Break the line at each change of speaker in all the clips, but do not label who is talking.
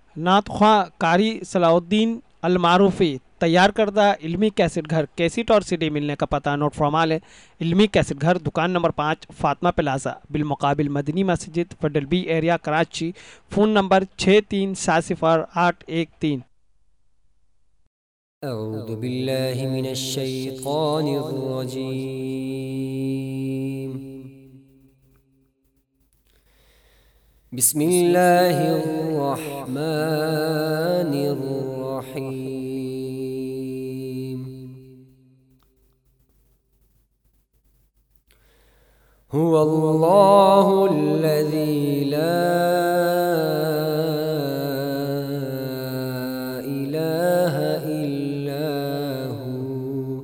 नात ख्वां कारी सलाउद्दीन अलमारूफ़ी तैयार करदा इल्मी कैसेट घर कैसेट और सीडी मिलने का पता नोट फॉर्माल है। इल्मी कैसेट घर दुकान नंबर 5 फातिमा प्लाजा बिलमुकाबिल मदनी मस्जिद फडल B area Karachi. Phone number 63700813।
أعوذ بالله من الشيطان الرجيم. بسم الله الرحمن الرحيم. هو الله الذي لا إله إلا هو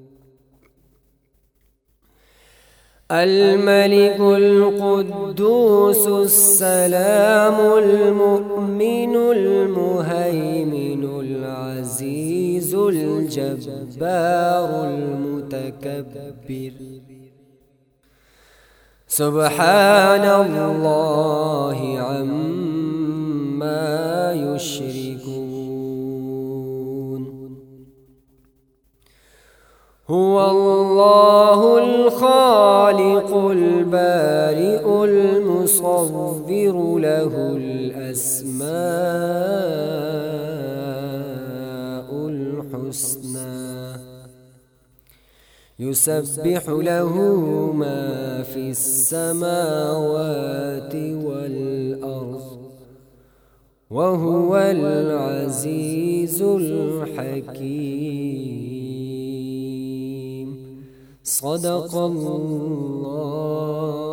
الملك القدوس السلام المؤمن المهيمن العزيز الجبار المتكبر. سبحان الله عما يشركون. هو الله الخالق البارئ المصور له الأسماء الحسنى يسبح له ما في السماوات والأرض وهو العزيز الحكيم. صدق الله